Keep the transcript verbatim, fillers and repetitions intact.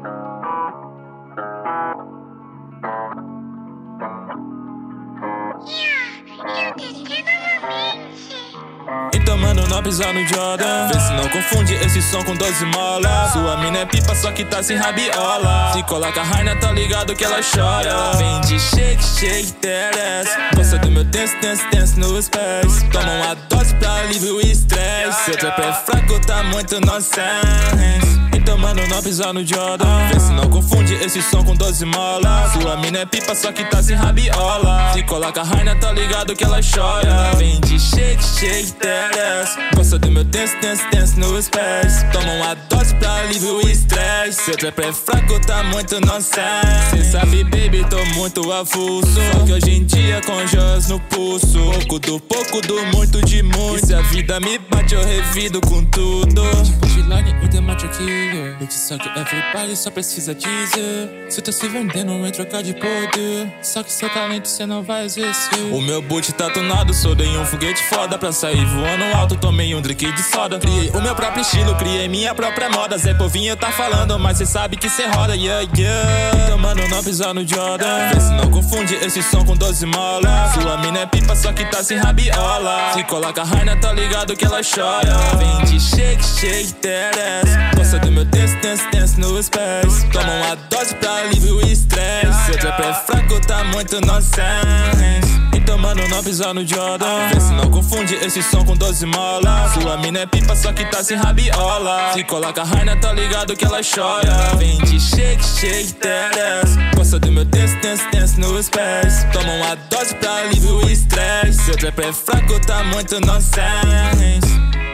Então mano, não pisa no Jordan. Vê se não confunde esse som com doze mola. Sua mina é pipa, só que tá sem rabiola. Se coloca a raina, tá ligado que ela chora. Vem de shake, shake, teres. Gosta do meu dance, dance, dance nos pés. Toma uma dose pra alívio e estresse. Seu trap é fraco, tá muito nonsense. Então mano, não pisa no Jordan. Vê se não confunde esse som com doze mola. Sua mina é pipa, só que tá sem rabiola. Se coloca a raina, tá ligado que ela chora. Vem de shake, shake, teres. Gosta do meu dance, dance, dance nos pés. Toma uma dose pra alívio e estresse. Seu trap é fraco, tá muito nonsense. Cê sabe, baby, tô muito avulso. Só que hoje em dia com joias no pulso. Pouco do pouco, do muito de muito. E se a vida me bate, eu revido com tudo. Tipo de line e the match aqui. Bitch, só que everybody só precisa dizer. Cê tá se vendendo em troca de poder. Só que seu talento cê não vai exercer. O meu boot tá tunado, soldei um foguete foda. Pra sair voando alto, tomei um drink de soda. Criei o meu próprio estilo, criei minha própria moda. Zé Povinho tá falando, mas cê sabe que cê roda, yeah, yeah. Então mano, não pisa no Jordan. Vê se não confunde esse som com doze mola. Sua mina é pipa, só que tá sem rabiola. Se coloca a raina, tá ligado que ela chora. Vem de shake, shake, teres. Gosta do meu dance, dance, dance nos pés. Toma uma dose pra alívio e estresse. Seu trap é fraco, tá muito nonsense. Então mano, não pisa no Jordan. Vê se não confunde esse som com doze mola. Sua mina é pipa, só que tá sem rabiola. Se coloca a raina, tá ligado que ela chora. Vem de shake, shake, teres. Gosta do meu dance, dance, dance nos pés. Toma uma dose pra alívio e estresse. Seu trap é fraco, tá muito nonsense.